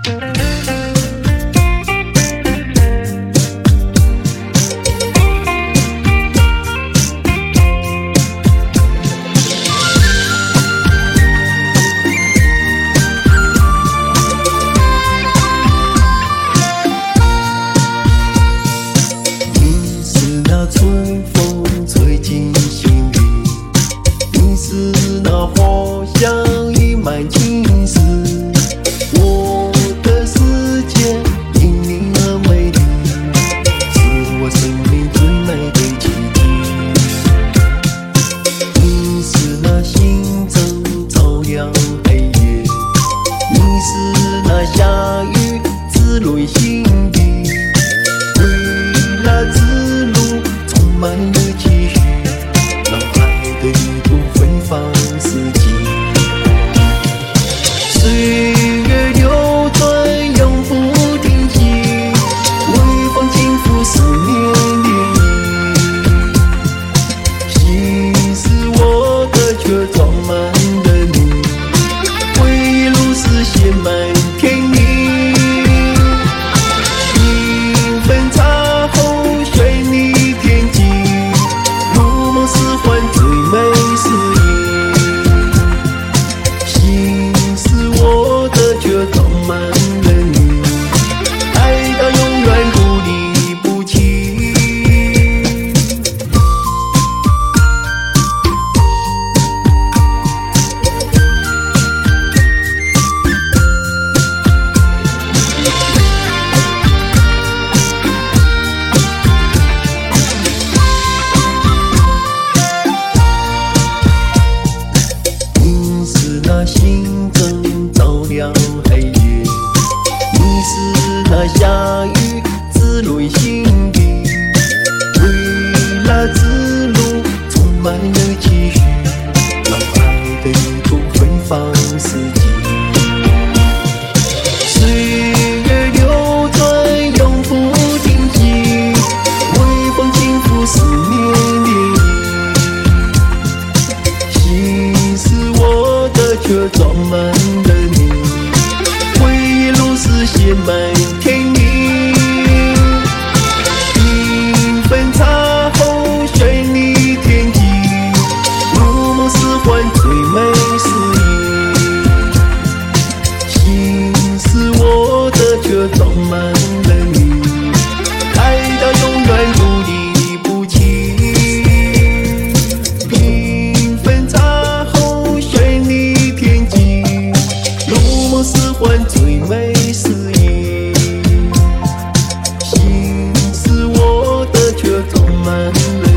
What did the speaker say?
春风吹进心里，你是那花香溢满青丝，我的世界因你而美丽，是我生命最美的奇迹。你是那星辰照亮黑夜，你是那下雨滋润心底，未来之路充满了期许，让爱的旅途芬芳四季。岁月流转永不停息，微风轻拂思念涟漪，心是我的却装满了你，回忆如是写满甜蜜。缤纷茶后随你天际，如梦似幻最美诗意，心是我的却装满了你，爱到永远不离不弃。你是那星辰照亮黑夜，你是那下雨滋润心底，未来之路充满了期许，让爱的旅途芬芳四季。岁月流转永不停息，微风轻拂思念涟漪，心是我的却装满了你，回忆如是写满甜蜜。缤纷茶后随你天际，如梦似幻最美诗意，心是我的却装满了你，爱到永远不离不弃。缤纷茶后随你天际，如梦似幻最美诗意，心是我的却装满了